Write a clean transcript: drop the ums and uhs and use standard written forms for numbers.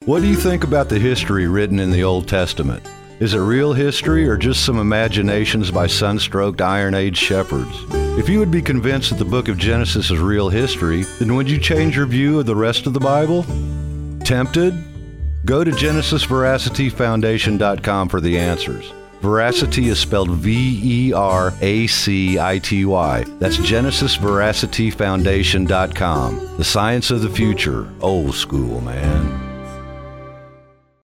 What do you think about the history written in the Old Testament? Is it real history or just some imaginations by sun-stroked Iron Age shepherds? If you would be convinced that the book of Genesis is real history, then would you change your view of the rest of the Bible? Tempted? Go to GenesisVeracityFoundation.com for the answers. Veracity is spelled Veracity. That's GenesisVeracityFoundation.com. The science of the future. Old school, man.